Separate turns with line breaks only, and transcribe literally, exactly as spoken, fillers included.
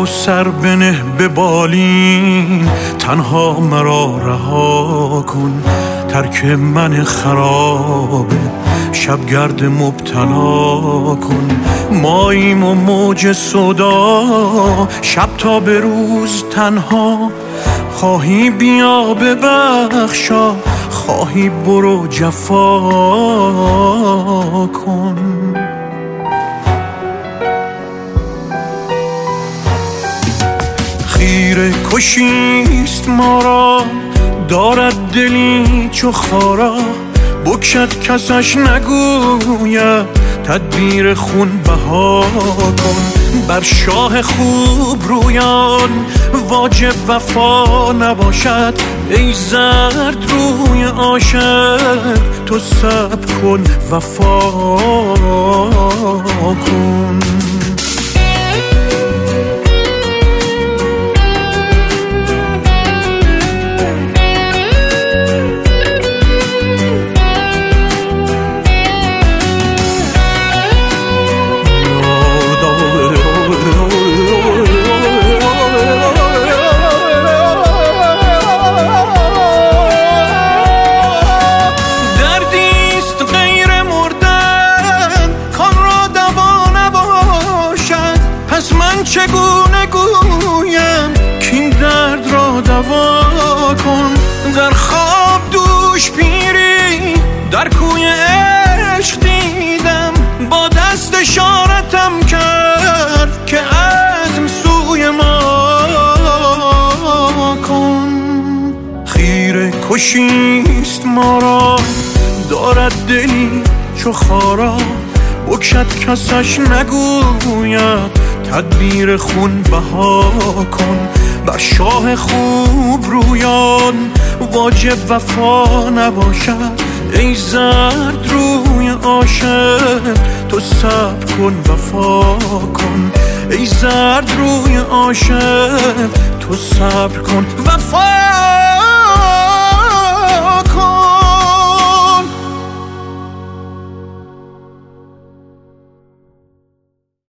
سر بنه به بالین، تنها مرا رها کن. ترک من خرابه شبگرد مبتلا کن. ماییم و موج صدا شب تا به روز تنها. خواهی بیا ببخشا، خواهی برو جفا کن. خیره کشیست ما را، دارد دلی چو خارا. بکشد کسش نگوید، تدبیر خون بها کن. بر شاه خوب رویان واجب وفا نباشد. ای زرد روی عاشق تو صبر کن وفا کن. چگونه گویم کین درد را دوا کن. در خواب دوش پیری در کوی عشق دیدم. با دست اشارتم کرد که عزم سوی ما کن. خیره کشیست ما را، دارد دلی چو خارا. بکشد کسش نگوید، تدبیر خون بها کن. بر شاه خوب رویان واجب وفا نباشد. ای زرد روی عاشق تو صبر کن وفا کن. ای زرد روی عاشق تو صبر کن وفا